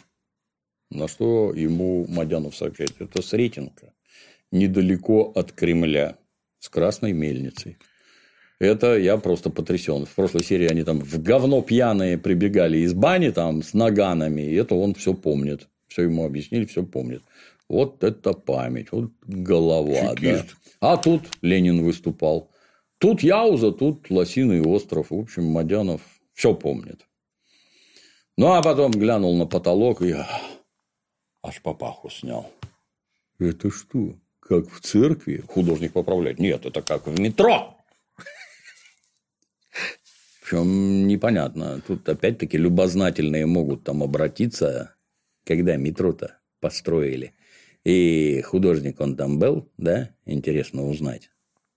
На что ему Мадянов сообщает. Это Сретенка. Недалеко от Кремля. С красной мельницей. Это я просто потрясен. В прошлой серии они там в говно пьяные прибегали из бани там с наганами. И это он все помнит. Все ему объяснили, все помнит. Вот это память, вот голова. Да. А тут Ленин выступал. Тут Яуза, тут Лосиный остров. В общем, Мадянов все помнит. Ну, а потом глянул на потолок и аж папаху снял. Это что, как в церкви? Художник поправляет. Нет, это как в метро. Причем непонятно. Тут опять-таки любознательные могут там обратиться. Когда метро-то построили. И художник он там был, да? Интересно узнать.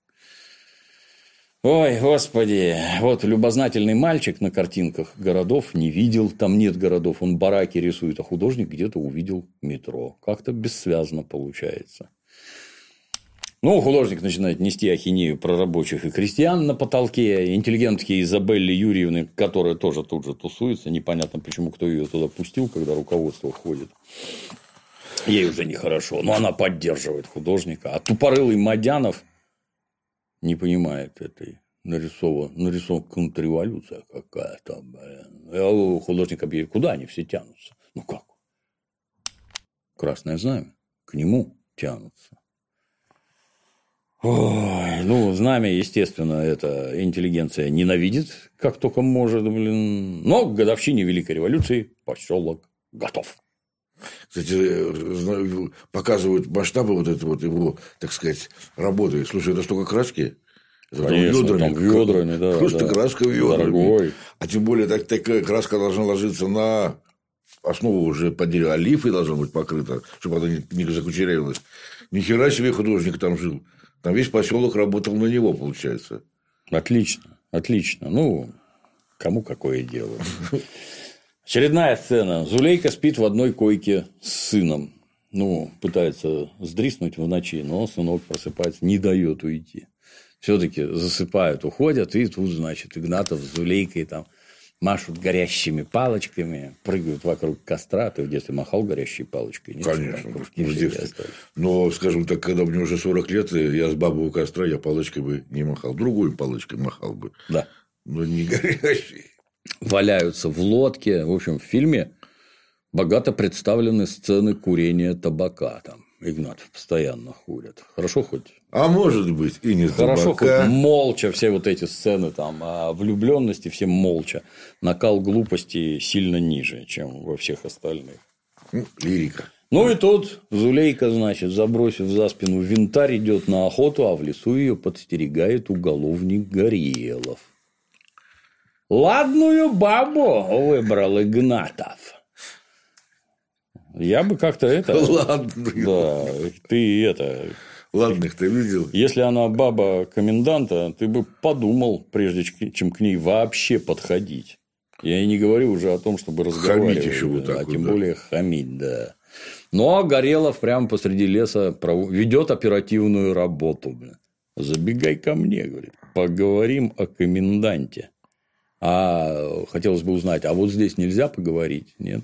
Ой, господи. Вот любознательный мальчик на картинках городов не видел. Там нет городов. Он бараки рисует. А художник где-то увидел метро. Как-то бессвязно получается. Ну, художник начинает нести ахинею про рабочих и крестьян на потолке. Интеллигентки Изабелли Юрьевны, которая тоже тут же тусуется. Непонятно, почему кто ее туда пустил, когда руководство ходит. Ей уже нехорошо. Но она поддерживает художника. А тупорылый Мадянов не понимает этой нарисована контрреволюция какая-то. А художник объявит, куда они все тянутся? Ну, как? Красное знамя. К нему тянутся. Ой, ну, знамя, естественно, эта интеллигенция ненавидит, как только может, блин. Но к годовщине Великой революции поселок готов. Кстати, показывают масштабы вот этой вот его, так сказать, работы. Слушай, это столько краски. Это конечно, там ведрами, да. Просто да. Краска ведрами. Дорогой. А тем более, такая краска должна ложиться на основу уже под дерево. А лифой должна быть покрыта, чтобы она не закучерявилась. Ни хера себе художник там жил. Там весь поселок работал на него, получается. Отлично, отлично. Ну, кому какое дело. Очередная сцена. Зулейка спит в одной койке с сыном. Ну, пытается сдриснуть в ночи, но сынок просыпается, не дает уйти. Все-таки засыпают, уходят, и тут, значит, Игнатов с Зулейкой там машут горящими палочками, прыгают вокруг костра. Ты в детстве махал горящей палочкой? Нет? Конечно. Но, скажем так, когда мне уже 40 лет, я с бабой у костра, я палочкой бы не махал. Другой палочкой махал бы. Да. Но не горящей. Валяются в лодке. В общем, в фильме богато представлены сцены курения табака. Там Игнатов постоянно курит. Хорошо хоть? А может быть, и не хорошо табака. Хоть молча все вот эти сцены там о влюбленности, все молча. Накал глупости сильно ниже, чем во всех остальных. Лирика. Ну и тут Зулейка, значит, забросив за спину винтарь, идет на охоту, а в лесу ее подстерегает уголовник Горелов. Ладную бабу выбрал Игнатов. Я бы как-то это... Ладную. Да, ты это... Ладных ты видел? Если она баба коменданта, ты бы подумал, прежде чем к ней вообще подходить. Я и не говорю уже о том, чтобы разговаривать. Хамить еще вот так а вот, тем да. более хамить, да. Но Горелов прямо посреди леса ведет оперативную работу. Забегай ко мне, говорит, поговорим о коменданте. А хотелось бы узнать, а вот здесь нельзя поговорить? Нет?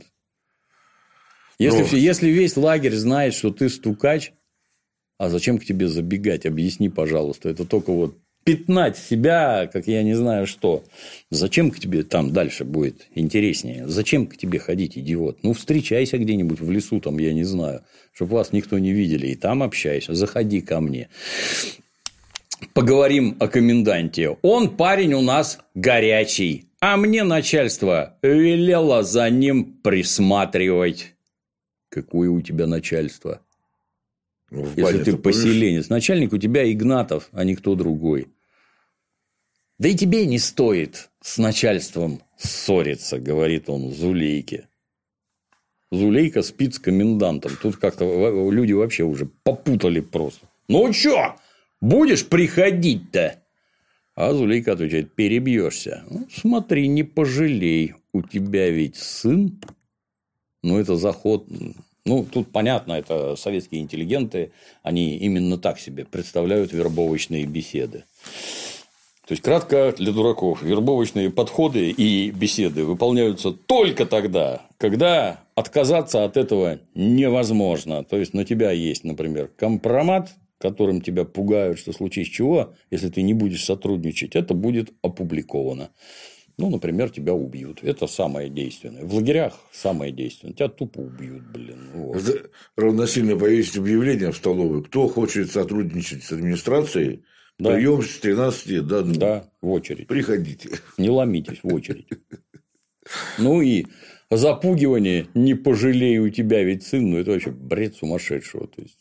Если весь лагерь знает, что ты стукач, а зачем к тебе забегать? Объясни, пожалуйста. Это только вот пятнать себя, как я не знаю что. Зачем к тебе там дальше будет интереснее? Зачем к тебе ходить, идиот? Ну, встречайся где-нибудь в лесу, там, я не знаю, чтобы вас никто не видели, и там общайся. Заходи ко мне. Поговорим о коменданте. Он парень у нас горячий, а мне начальство велело за ним присматривать. Какое у тебя начальство? Если ты поселенец. Начальник у тебя Игнатов, а не кто другой. Да и тебе не стоит с начальством ссориться, говорит он Зулейке. Зулейка спит с комендантом. Тут как-то люди вообще уже попутали просто. Ну, чё? Будешь приходить-то? А Зулейка отвечает, перебьешься. Ну, смотри, не пожалей. У тебя ведь сын. Ну, это заход... Ну, тут понятно, это советские интеллигенты, они именно так себе представляют вербовочные беседы. То есть, кратко для дураков, вербовочные подходы и беседы выполняются только тогда, когда отказаться от этого невозможно. То есть, на тебя есть, например, компромат, которым тебя пугают, что в случае чего, если ты не будешь сотрудничать, это будет опубликовано. Ну, например, тебя убьют. Это самое действенное. В лагерях самое действенное. Тебя тупо убьют, блин. Вот. Это равносильно повесить объявление в столовой. Кто хочет сотрудничать с администрацией, да. Прием с 13 до 2. Да, в очередь. Приходите. Не ломитесь в очередь. Ну, и запугивание «не пожалею, у тебя ведь сын». Ну, это вообще бред сумасшедшего. То есть...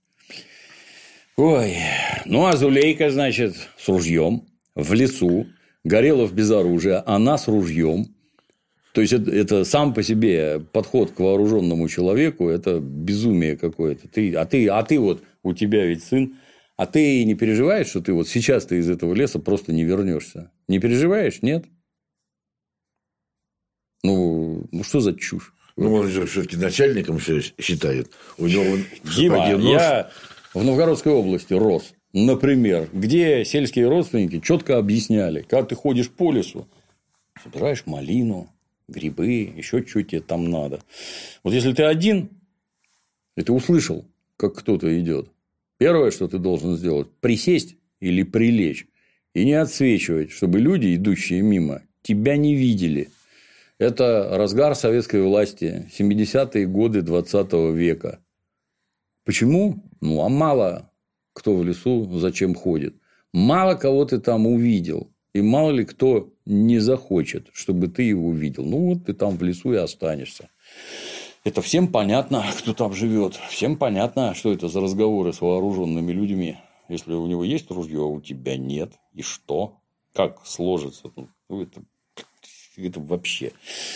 Ой. Ну, а Зулейка, значит, с ружьем в лесу. Горелов без оружия, она с ружьем. То есть, это сам по себе подход к вооруженному человеку, это безумие какое-то. А ты вот, у тебя ведь сын, а ты не переживаешь, что ты вот сейчас ты из этого леса просто не вернешься? Не переживаешь? Нет? Ну что за чушь? Ну, он же все-таки начальником считает. У него Дима, я в Новгородской области рос. Например, где сельские родственники четко объясняли, когда ты ходишь по лесу, собираешь малину, грибы, еще что тебе там надо. Вот если ты один, и ты услышал, как кто-то идет, первое, что ты должен сделать, присесть или прилечь и не отсвечивать, чтобы люди, идущие мимо, тебя не видели. Это разгар советской власти, 70-е годы 20 века. Почему? Ну, а мало кто в лесу зачем ходит. Мало кого ты там увидел. И мало ли кто не захочет, чтобы ты его увидел. Ну, вот ты там в лесу и останешься. Это всем понятно, кто там живет. Всем понятно, что это за разговоры с вооруженными людьми. Если у него есть ружье, а у тебя нет. И что? Как сложится? Ну, это вообще.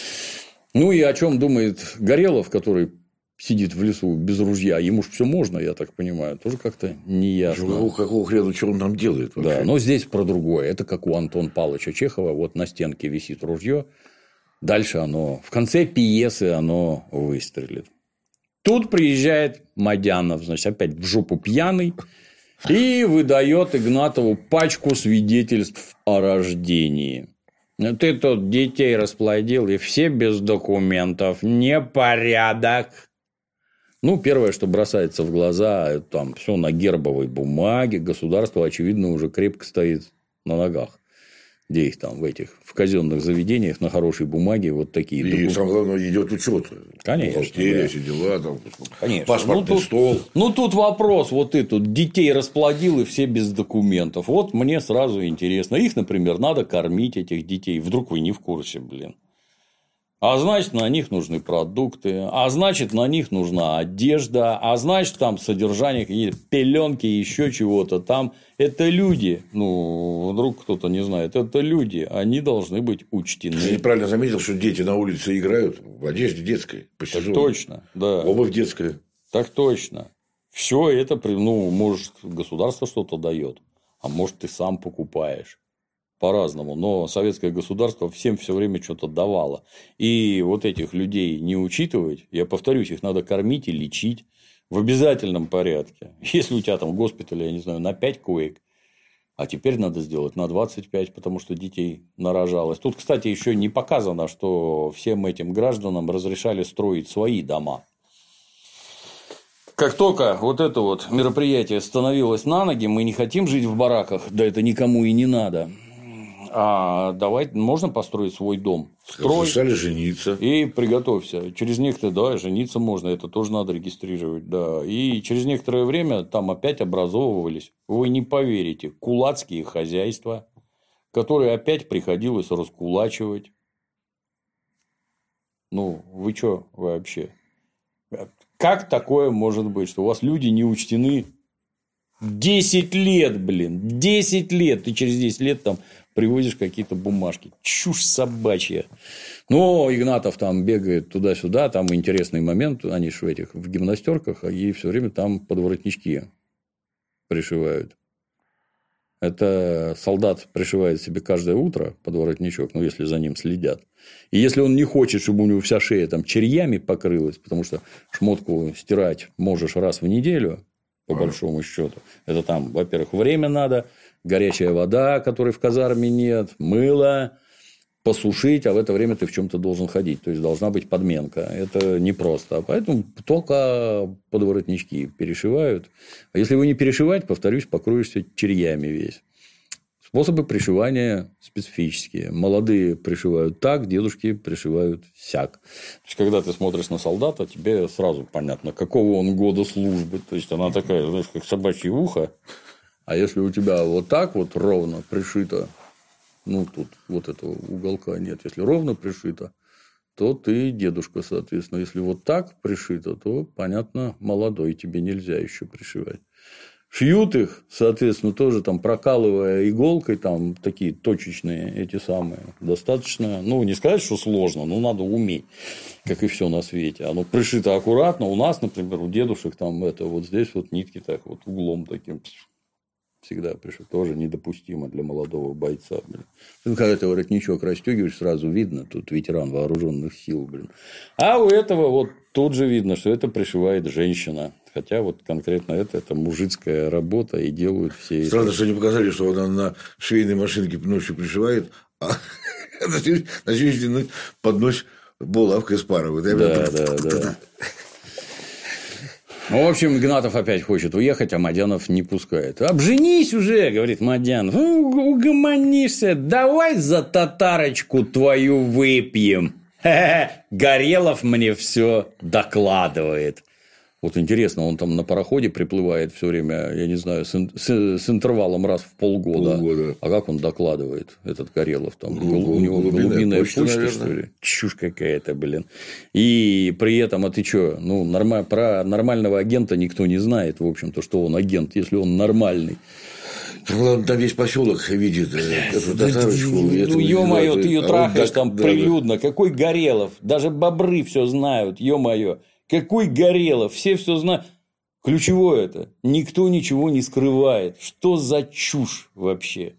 Ну, и о чем думает Горелов, который сидит в лесу без ружья, ему же все можно, я так понимаю, тоже как-то неясно. Какого хрена, что он там делает вообще? Да, но здесь про другое. Это как у Антона Павловича Чехова, вот на стенке висит ружье, дальше оно, в конце пьесы оно выстрелит. Тут приезжает Мадянов, значит, опять в жопу пьяный, и выдает Игнатову пачку свидетельств о рождении. Ты тут детей расплодил, и все без документов. Непорядок. Ну, первое, что бросается в глаза, там все на гербовой бумаге. Государство, очевидно, уже крепко стоит на ногах. Где их там в казенных заведениях на хорошей бумаге вот такие. И самое главное, идет учет. Конечно. Бухгалтерия, все дела, там, конечно. паспортный стол. Ну, тут вопрос. Вот ты тут детей расплодил, и все без документов. Вот мне сразу интересно. Их, например, надо кормить, этих детей. Вдруг вы не в курсе, блин. А значит, на них нужны продукты, а значит, на них нужна одежда, а значит, там содержание, какие-то пеленки, еще чего-то там. Это люди. Ну, вдруг кто-то не знает. Это люди. Они должны быть учтены. Ты правильно заметил, что дети на улице играют в одежде детской. Так точно, да. Обувь детская. Так точно. Все это, ну, может, государство что-то дает, а может, ты сам покупаешь. По-разному, но советское государство всем все время что-то давало. И вот этих людей не учитывать, я повторюсь, их надо кормить и лечить в обязательном порядке. Если у тебя там в госпитале, я не знаю, на 5 коек, а теперь надо сделать на 25, потому что детей нарожалось. Тут, кстати, еще не показано, что всем этим гражданам разрешали строить свои дома. Как только вот это вот мероприятие становилось на ноги, мы не хотим жить в бараках, да это никому и не надо. А давай, можно построить свой дом. Строй. Разрешали жениться. И приготовься. Через некоторое, да, жениться можно, это тоже надо регистрировать, да. И через некоторое время там опять образовывались, вы не поверите, кулацкие хозяйства, которые опять приходилось раскулачивать. Ну, вы что вообще? Как такое может быть, что у вас люди не учтены? 10 лет, блин, 10 лет. Ты через 10 лет там привозишь какие-то бумажки. Чушь собачья. Но Игнатов там бегает туда-сюда. Там интересный момент. Они же в гимнастерках, и все время там подворотнички пришивают. Это солдат пришивает себе каждое утро подворотничок, ну, если за ним следят. И если он не хочет, чтобы у него вся шея там черьями покрылась, потому что шмотку стирать можешь раз в неделю, по большому счету. Это там, во-первых, время надо, горячая вода, которой в казарме нет, мыло, посушить, а в это время ты в чем-то должен ходить. То есть должна быть подменка. Это непросто. Поэтому только подворотнички перешивают. А если его не перешивать, повторюсь, покроешься черьями весь. Способы пришивания специфические. Молодые пришивают так, дедушки пришивают сяк. То есть, когда ты смотришь на солдата, тебе сразу понятно, какого он года службы. То есть, она такая, знаешь, как собачье ухо. А если у тебя вот так вот ровно пришито, ну, тут вот этого уголка нет. Если ровно пришито, то ты дедушка, соответственно. Если вот так пришито, то, понятно, молодой, тебе нельзя еще пришивать. Шьют их, соответственно, тоже там прокалывая иголкой, там такие точечные эти самые, достаточно, ну, не сказать, что сложно, но надо уметь, как и все на свете. Оно пришито аккуратно. У нас, например, у дедушек там это вот здесь вот нитки так вот углом таким всегда пришито. Тоже недопустимо для молодого бойца. Блин. Ну, когда ты воротничок расстегиваешь, сразу видно, тут ветеран вооруженных сил, блин. А у этого вот тут же видно, что это пришивает женщина. Хотя вот конкретно это мужицкая работа, и делают все эти... Странно, что они показали, что она на швейной машинке ночью пришивает, а на следующий день под ночь булавкой спарывает. Да. Ну, в общем, Игнатов опять хочет уехать, а Мадянов не пускает. «Обженись уже», – говорит Мадянов. «Ну, угомонишься. Давай за татарочку твою выпьем». Горелов мне все докладывает. Вот интересно, он там на пароходе приплывает все время, я не знаю, с интервалом раз в полгода. А как он докладывает, этот Горелов? Там у него глубинная почта, что ли? Чушь какая-то, блин. И при этом, а ты что? Ну, про нормального агента никто не знает, в общем-то, что он агент, если он нормальный. Там весь поселок видит эту татарочку. Ну, ё-моё, ты ее трахаешь там прилюдно. Какой Горелов? Даже бобры все знают, ё-моё. Какой Горелов? Все знают. Ключевое это. Никто ничего не скрывает. Что за чушь вообще?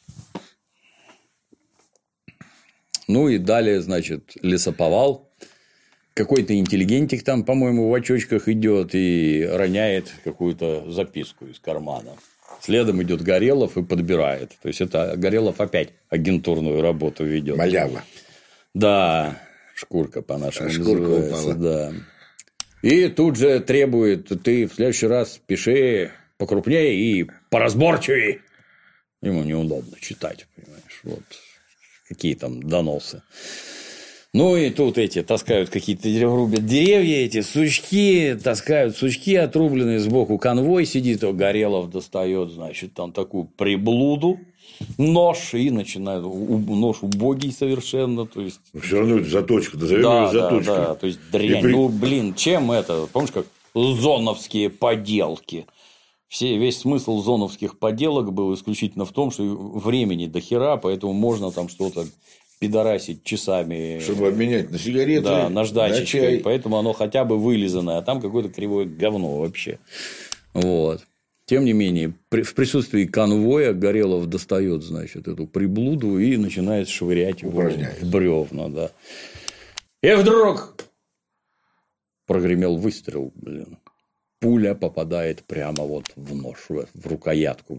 Ну, и далее, значит, лесоповал. Какой-то интеллигентик там, по-моему, в очочках идет и роняет какую-то записку из кармана. Следом идет Горелов и подбирает. То есть, это Горелов опять агентурную работу ведет. Малява. Да, шкурка по-нашему называется. Да. И тут же требует, ты в следующий раз пиши покрупнее и поразборчивее. Ему неудобно читать, понимаешь. Вот какие там доносы. Ну, и тут эти таскают какие-то, рубят деревья, эти сучки, таскают сучки отрубленные, сбоку конвой сидит, Горелов достает, значит, там такую приблуду, нож, и начинают. Нож убогий совершенно. То есть... Все равно это заточка, назовем ее заточкой. Да, то есть дрянь. Ну, блин, чем это? Помнишь, как зоновские поделки? Весь смысл зоновских поделок был исключительно в том, что времени до хера, поэтому можно там что-то пидорасить часами. Чтобы обменять на сигареты, да, наждачечкой. на чай. Поэтому оно хотя бы вылизанное, а там какое-то кривое говно вообще. Вот. Тем не менее, в присутствии конвоя Горелов достает, значит, эту приблуду и начинает швырять его в бревна. Да. И вдруг прогремел выстрел, блин. Пуля попадает прямо вот в нож, в рукоятку.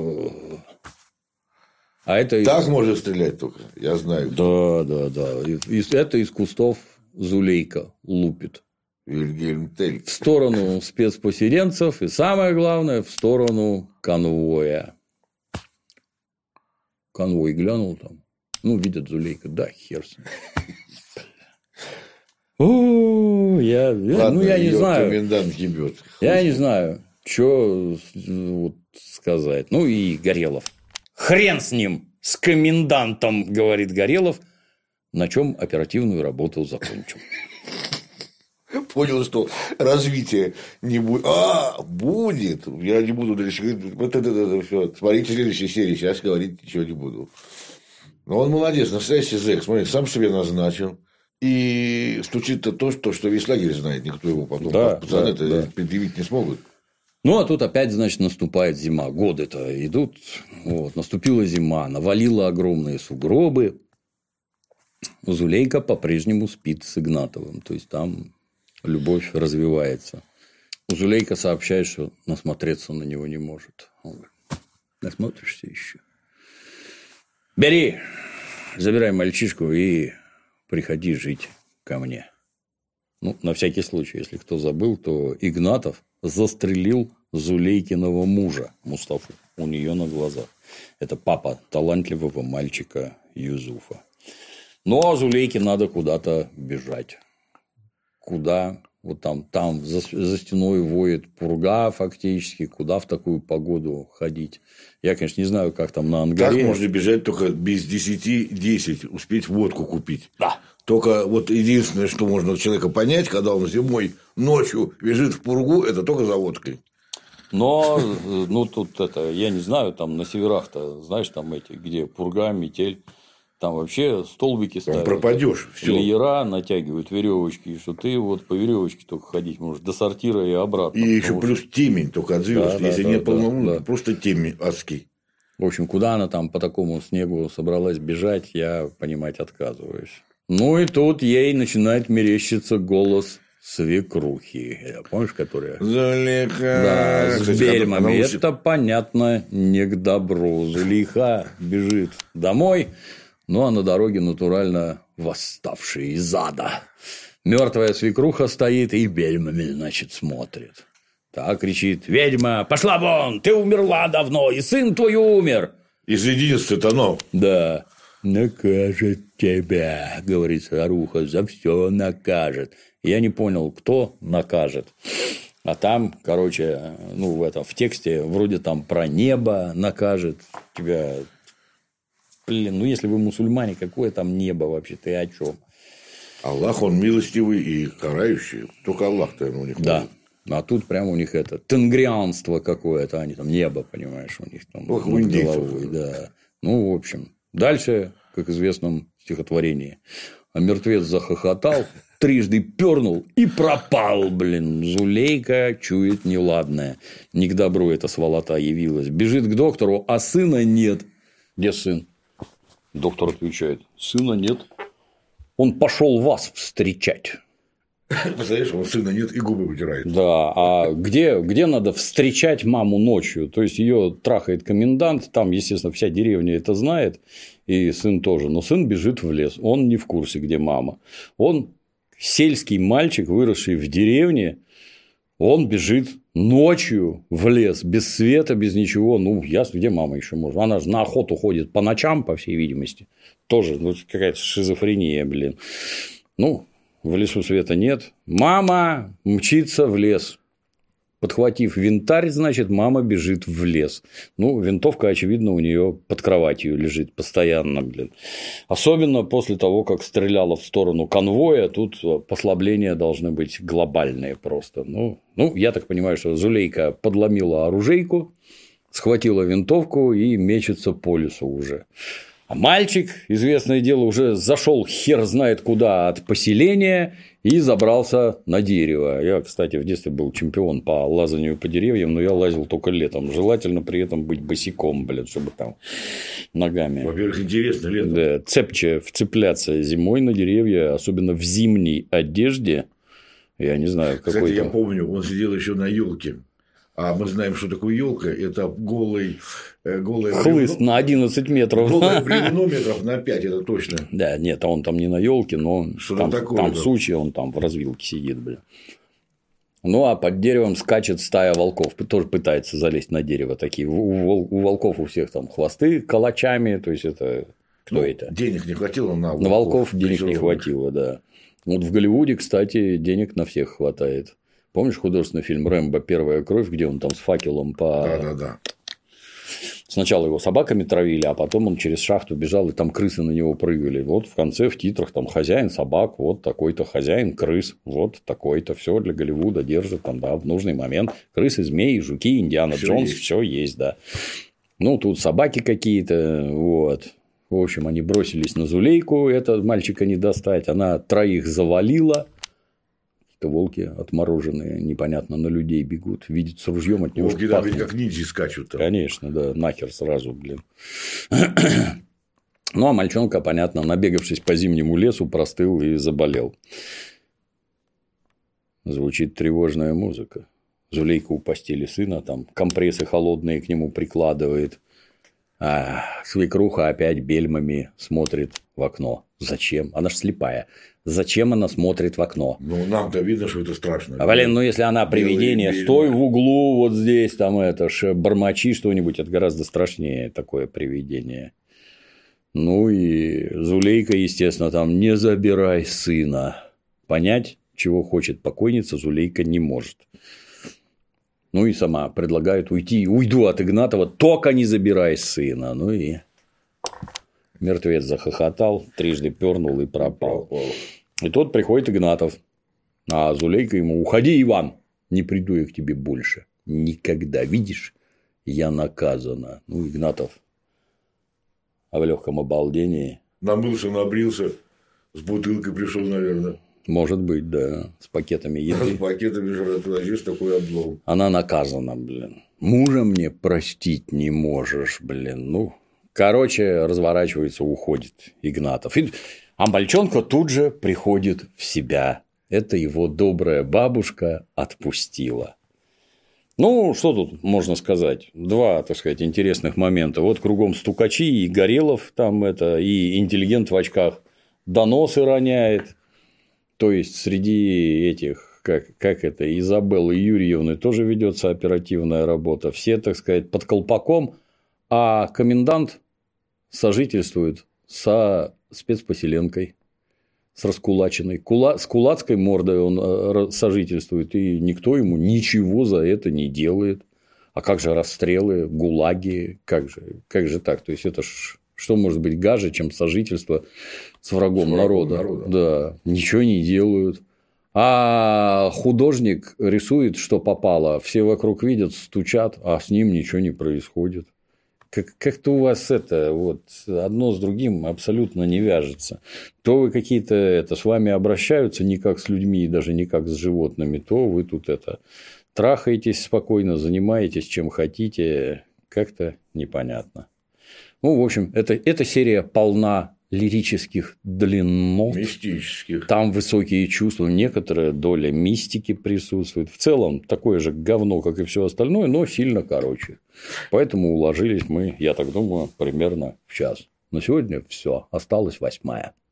А это так можно стрелять только, я знаю. Да. Это из кустов Зулейка лупит. Вильгельм Тель. В сторону спецпоселенцев и, самое главное, в сторону конвоя. Конвой глянул там. Ну, видят Зулейка, да, хер с ним. Я не знаю. Комендант ебет. Я не знаю, что вот сказать. Ну, и Горелов. Хрен с ним, с комендантом, говорит Горелов, на чем оперативную работу закончил. Понял, что развития не будет. Будет. Я не буду дальше говорить. Вот это все. Смотрите следующей серии. Сейчас говорить ничего не буду. Но он молодец, настоящий зэк. Смотри, сам себе назначил. И стучит-то то, что весь лагерь знает. Никто его потом пацаны предъявить не смогут. Ну, а тут опять, значит, наступает зима. Годы-то идут. Вот. Наступила зима. Навалила огромные сугробы. Зулейка по-прежнему спит с Игнатовым. То есть, там любовь развивается. Зулейка сообщает, что насмотреться на него не может. Он говорит: насмотришься еще. Бери, забирай мальчишку и приходи жить ко мне. Ну, на всякий случай, если кто забыл, то Игнатов застрелил Зулейкиного мужа Мустафу у нее на глазах. Это папа талантливого мальчика Юзуфа. Ну, а Зулейке надо куда-то бежать. Куда? Вот там за стеной воет пурга фактически. Куда в такую погоду ходить? Я, конечно, не знаю, как там на Ангаре. Так можно бежать только без 10-10. Успеть водку купить. Да. Только вот единственное, что можно у человека понять, когда он зимой ночью бежит в пургу, это только за водкой. Но, ну, тут это, я не знаю, там на северах-то, знаешь, там эти, где пурга, метель. Там вообще столбики ставят. Там пропадешь. Леера натягивают веревочки, и что ты вот по веревочке только ходить можешь до сортира и обратно. И еще плюс темень только от звезд. Если нет полнолуния, просто темень адский. В общем, куда она там по такому снегу собралась бежать, я понимать отказываюсь. Ну, и тут ей начинает мерещиться голос свекрухи. Помнишь, которая? Зулейха. Да, с бельмами. Это, понятно, не к добру. Зулейха бежит домой. Ну, а на дороге натурально восставший из ада. Мертвая свекруха стоит и бельмами, значит, смотрит. Так кричит: ведьма, пошла вон, ты умерла давно, и сын твой умер. Из единства тонов. Да. Накажет тебя, говорит старуха, за все накажет. Я не понял, кто накажет. А там, короче, ну, в тексте вроде там про небо накажет тебя. Блин, ну если вы мусульмане, какое там небо вообще, ты о чем? Аллах, он милостивый и карающий. Только Аллах-то у них. Да. А тут прямо у них это тенгрианство какое-то, они там небо, понимаешь, у них там над головой. Да. Ну, в общем, дальше, как в известном стихотворении. А мертвец захохотал, трижды пернул и пропал, блин. Зулейка чует неладное. Не к добру эта сволота явилась. Бежит к доктору, а сына нет. Где сын? Доктор отвечает: сына нет. Он пошел вас встречать. Представляешь, он сына нет и губы вытирает. Да, а где надо встречать маму ночью? То есть ее трахает комендант, там, естественно, вся деревня это знает, и сын тоже. Но сын бежит в лес, он не в курсе, где мама. Он сельский мальчик, выросший в деревне, он бежит ночью в лес, без света, без ничего. Ну, ясно, где мама еще может. Она же на охоту ходит по ночам, по всей видимости. Тоже какая-то шизофрения, блин. Ну, в лесу света нет. Мама мчится в лес. Подхватив винтарь, значит, мама бежит в лес. Ну, винтовка, очевидно, у нее под кроватью лежит постоянно, блин. Особенно после того, как стреляла в сторону конвоя, тут послабления должны быть глобальные просто. Ну, я так понимаю, что Зулейка подломила оружейку, схватила винтовку и мечется по лесу уже. А мальчик, известное дело, уже зашел хер знает куда от поселения и забрался на дерево. Я, кстати, в детстве был чемпион по лазанию по деревьям, но я лазил только летом. Желательно при этом быть босиком, блядь, чтобы там ногами. Во-первых, интересно летом. Да, цепче вцепляться зимой на деревья, особенно в зимней одежде. Я не знаю, какой. Кстати, я помню, он сидел еще на елке. А мы знаем, что такое елка. Это голое хлыст на 11 метров. Голое бревно метров на 5, это точно. Да, нет, он там не на елке, но там сучья, он там в развилке сидит, блин. Ну, а под деревом скачет стая волков, тоже пытается залезть на дерево. Такие у волков у всех там хвосты калачами, то есть это кто это? Денег не хватило на волков. На волков денег не хватило, да. Вот в Голливуде, кстати, денег на всех хватает. Помнишь художественный фильм «Рэмбо. Первая кровь», где он там с факелом по. Да. Сначала его собаками травили, а потом он через шахту бежал, и там крысы на него прыгали. Вот в конце в титрах там хозяин собак, вот такой-то хозяин крыс, вот такой-то. Все для Голливуда держит там, да, в нужный момент. Крысы, змеи, жуки, Индиана Джонс, все есть, да. Ну, тут собаки какие-то, вот. В общем, они бросились на Зулейку, это мальчика не достать. Она троих завалила. Волки отмороженные, непонятно, на людей бегут, видят с ружьем от него. Волки там ведь как ниндзя скачут. Там. Конечно, да, нахер сразу, блин. Ну, а мальчонка, понятно, набегавшись по зимнему лесу, простыл и заболел. Звучит тревожная музыка. Зулейка у постели сына, там компрессы холодные к нему прикладывает. А свекруха опять бельмами смотрит в окно. Зачем? Она ж слепая. Зачем она смотрит в окно? Ну, нам-то видно, что это страшно. А, блин, ну, если она привидение, стой в углу, вот здесь, там, это ж, бормочи что-нибудь, это гораздо страшнее такое привидение. Ну, и Зулейка, естественно, там, не забирай сына. Понять, чего хочет покойница, Зулейка не может. Ну, и сама предлагает уйду от Игнатова, только не забирай сына. Ну, и мертвец захохотал, трижды пернул и пропал. И тут приходит Игнатов, а Зулейка ему: уходи, Иван, не приду я к тебе больше. Никогда, видишь, я наказана. Ну, Игнатов в легком обалдении. Намылся, набрился, с бутылкой пришел, наверное. Может быть, да, с пакетами еды. С пакетами жратвы, здесь такой облом. Она наказана, блин. Мужа мне простить не можешь, блин. Ну, короче, разворачивается, уходит Игнатов. А мальчонка тут же приходит в себя. Это его добрая бабушка отпустила. Ну, что тут можно сказать? Два, так сказать, интересных момента. Вот кругом стукачи, и Горелов там это, и интеллигент в очках доносы роняет. То есть, среди этих, как это, Изабеллы Юрьевны тоже ведется оперативная работа. Все, так сказать, под колпаком, а комендант сожительствует со спецпоселенкой, с раскулаченной. С кулацкой мордой он сожительствует, и никто ему ничего за это не делает. А как же расстрелы, гулаги, как же так? То есть, это ж что может быть гаже, чем сожительство с врагом народа? Да, ничего не делают. А художник рисует, что попало, все вокруг видят, стучат, а с ним ничего не происходит. Как-то у вас это вот одно с другим абсолютно не вяжется. То вы какие-то с вами обращаются не как с людьми и даже не как с животными, то вы тут трахаетесь спокойно, занимаетесь чем хотите, как-то непонятно. Ну, в общем, эта серия полна лирических длиннот. Мистических. Там высокие чувства, некоторая доля мистики присутствует. В целом, такое же говно, как и все остальное, но сильно короче. Поэтому уложились мы, я так думаю, примерно в час. На сегодня все. Осталась 8-я.